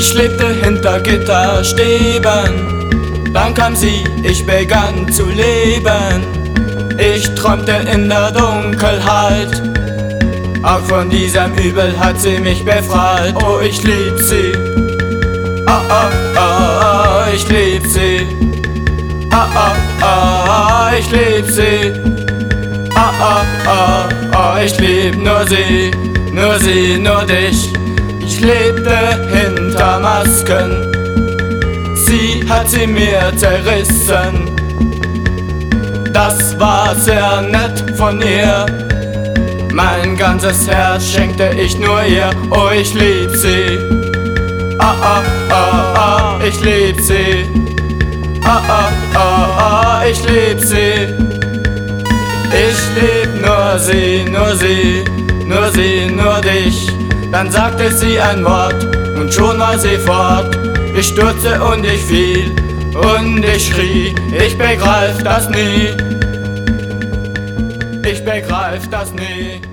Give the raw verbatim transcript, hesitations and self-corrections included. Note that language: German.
Ich lebte hinter Gitterstäben, dann kam sie, ich begann zu leben. Ich träumte in der Dunkelheit, auch von diesem Übel hat sie mich befreit. Oh, ich lieb sie, ah, ah, ah, ah, ich lieb sie, ah, ah, ah, ich lieb sie, ah, ah, ah, ah, ich lieb nur sie, nur sie, nur dich. Ich lebte hinter Masken, sie hat sie mir zerrissen. Das war sehr nett von ihr, mein ganzes Herz schenkte ich nur ihr. Oh, ich lieb sie, ah, ah, ah, ah, ich lieb sie, ah, ah, ah, ah, ich lieb sie. Ich lieb nur sie, nur sie, nur sie, nur dich. Dann sagte sie ein Wort und schon war sie fort. Ich stürzte und ich fiel und ich schrie, ich begreif das nie, ich begreif das nie.